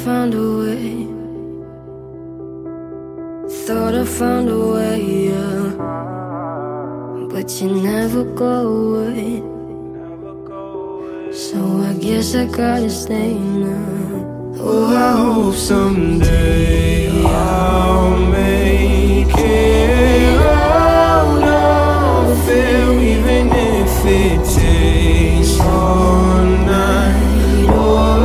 found a way. Thought I found a way, yeah. But you never go away. So I guess I gotta stay now. Oh, I hope someday I'll make it out of here, even if it takes all night or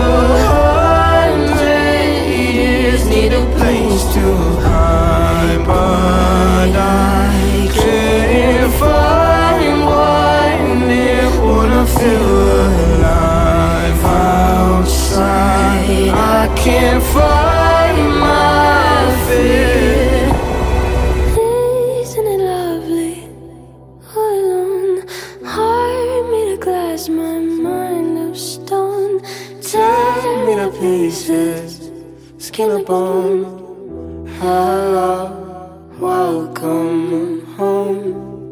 100 years. Need a place to hide, but I can't find one there. Wanna feel alive outside. I can't find my fear. Isn't it lovely? All alone, heart made of glass, my mind of stone. Tear me to pieces, skin and bone. Hello, welcome home.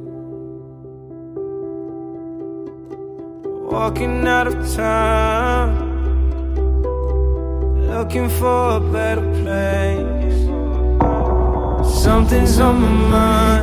Walking out of town, looking for a better place. Something's on my mind,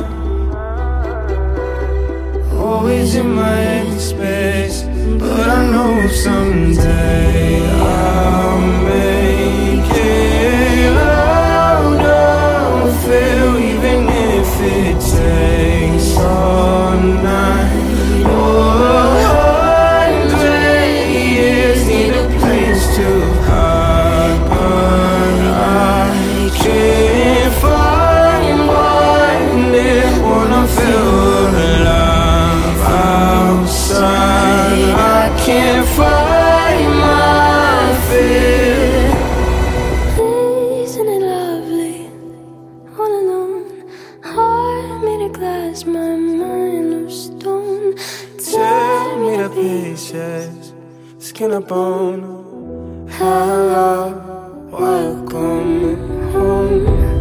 always in my empty space. But I know someday I'll make it out of here, even if it takes all night or 100 years. Need a place to hide, but I can't find one there. Wanna feel alive outside. I can't find my fear. Isn't it lovely? All alone, heart made of glass, my mind of stone. Tear me to pieces, skin and bone. Hello, welcome home.